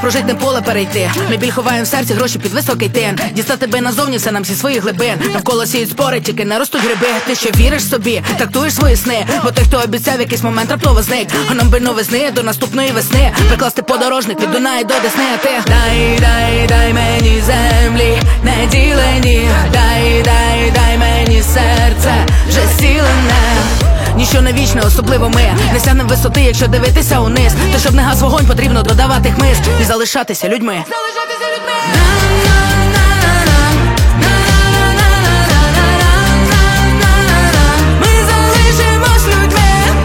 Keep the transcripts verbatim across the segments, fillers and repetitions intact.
прожить, не поле перейти. Ми біль ховаємо в серці, гроші під високий тин. Дістати тебе назовні, все нам зі своїх глибин. Навколо сіють спори, тільки не ростуть гриби. Ти що віриш собі, трактуєш свої сни. Бо той, хто обіцяв, якийсь момент раптово зник. А нам би новизни до наступної весни. Прикласти подорожник від Дунаї до Десни. А ти дай, дай, дай мені землі не ділені. Дай, дай, дай мені серце вже зцілене. Ніщо не вічне, особливо ми. Не сягнем висоти, якщо дивитися униз. То щоб не гас вогонь, потрібно додавати хмиз і залишатися людьми. Залишатися людьми. Ми залишимось людьми.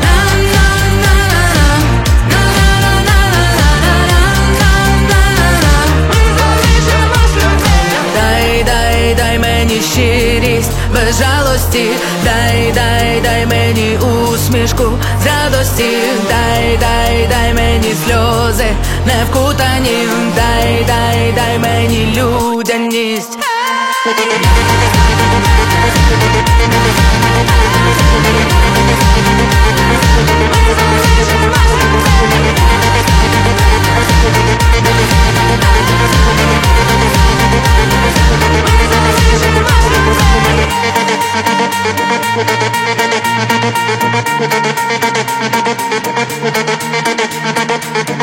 Дай, дай, дай мені щирість без жалості. Дай, дай, дай мені усмішку з радості. Дай, дай, дай мені сльози не вкутані. Дай, дай, дай мені людяність. We'll be right back.